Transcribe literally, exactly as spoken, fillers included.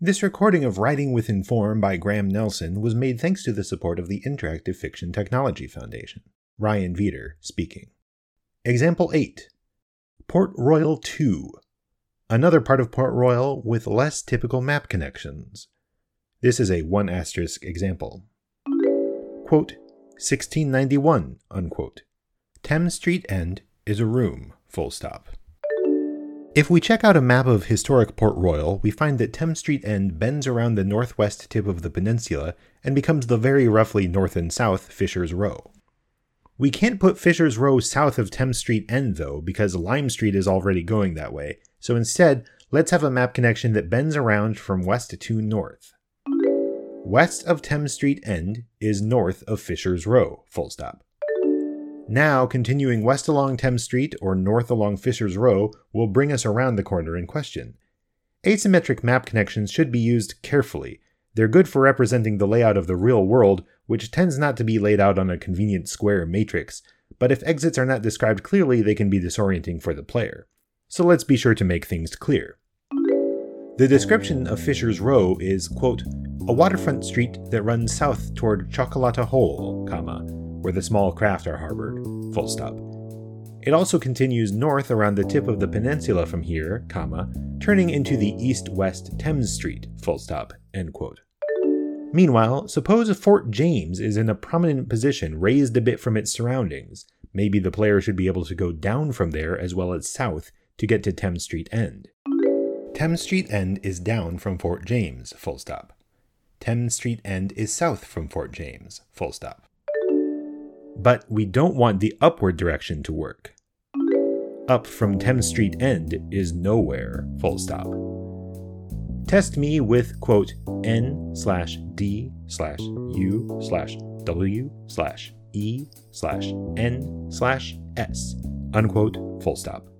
This recording of Writing with Inform by Graham Nelson was made thanks to the support of the Interactive Fiction Technology Foundation. Ryan Veeder speaking. Example eight. Port Royal two. Another part of Port Royal with less typical map connections. This is a one asterisk example. Quote, sixteen ninety-one, unquote. Thames Street End is a room, full stop. If we check out a map of historic Port Royal, we find that Thames Street End bends around the northwest tip of the peninsula and becomes the very roughly north and south Fisher's Row. We can't put Fisher's Row south of Thames Street End though, because Lime Street is already going that way, so instead, let's have a map connection that bends around from west to north. West of Thames Street End is north of Fisher's Row, full stop. Now, continuing west along Thames Street or north along Fisher's Row will bring us around the corner in question. Asymmetric map connections should be used carefully. They're good for representing the layout of the real world, which tends not to be laid out on a convenient square matrix, but if exits are not described clearly, they can be disorienting for the player. So let's be sure to make things clear. The description of Fisher's Row is, quote, a waterfront street that runs south toward Chocolata Hole, comma, where the small craft are harbored, full stop. It also continues north around the tip of the peninsula from here, comma, turning into the east-west Thames Street, full stop, end quote. Meanwhile, suppose Fort James is in a prominent position raised a bit from its surroundings. Maybe the player should be able to go down from there as well as south to get to Thames Street End. Thames Street End is down from Fort James, full stop. Thames Street End is south from Fort James, full stop. But we don't want the upward direction to work. Up from Thames Street End is nowhere, full stop. Test me with, quote, n slash d slash u slash w slash e slash n slash s, unquote, full stop.